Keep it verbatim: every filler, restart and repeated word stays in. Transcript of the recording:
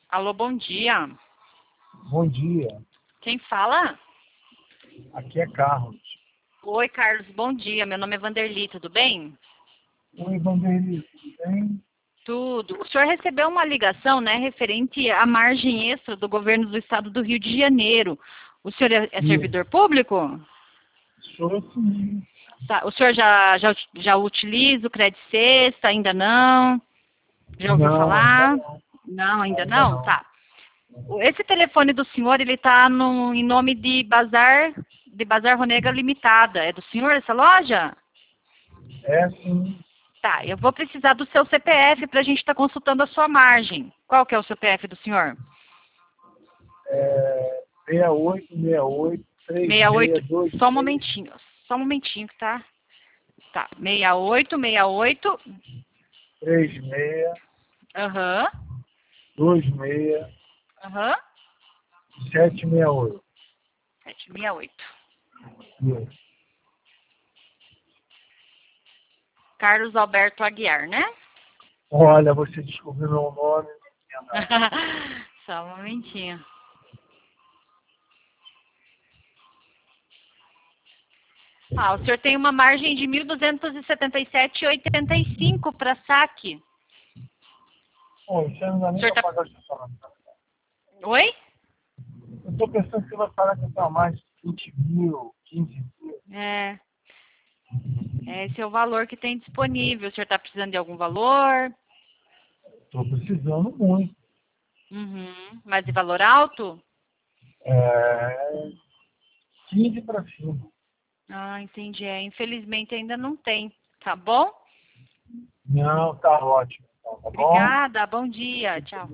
Alô, bom dia. Bom dia, Quem fala? aqui é Carlos. Oi, Carlos, bom dia. Meu nome é Vanderly, tudo bem? Oi, Vanderlei, tudo bem? Tudo. O senhor recebeu uma ligação, né, referente à margem extra do governo do estado do Rio de Janeiro. O senhor é, é servidor Isso, público? sou sim. Tá. O senhor já, já, já utiliza o Crédito Sexta? Ainda não? Já ouviu Não, ainda falar? não, Não, ainda ainda não? não. Tá. O- Esse telefone do senhor, ele está em nome de Bazar, de Bazar Ronega Limitada. É do senhor essa loja? É sim, Tá, eu vou precisar do seu C P F para a gente estar consultando a sua margem. Qual que é o C P F do senhor? é seis oito seis oito, três Sessenta e oito. seis dois Só um seis, momentinho. Só um momentinho, tá? Tá. sessenta e oito, sessenta e oito. três seis, Aham. dois seis, Aham. sete seis oito. setecentos e sessenta e oito. Isso. Carlos Alberto Aguiar, né? Olha, você descobriu meu nome, não tinha nada. Só um momentinho. Ah, o senhor tem uma margem de mil duzentos e setenta e sete vírgula oitenta e cinco para saque. Bom, isso aí não dá O nem senhor para tá... pagar o estacionamento. Oi? Eu estou pensando que você vai falar que eu tenho mais de vinte mil, quinze mil. É, é, esse é o valor que tem disponível. O senhor está precisando de algum valor? Estou precisando muito. Uhum. Mas de valor alto? É, quinze para cima. Ah, entendi. É, infelizmente ainda não tem. Tá bom? Não, tá ótimo. Então, tá bom? Obrigada. Bom dia. Tchau.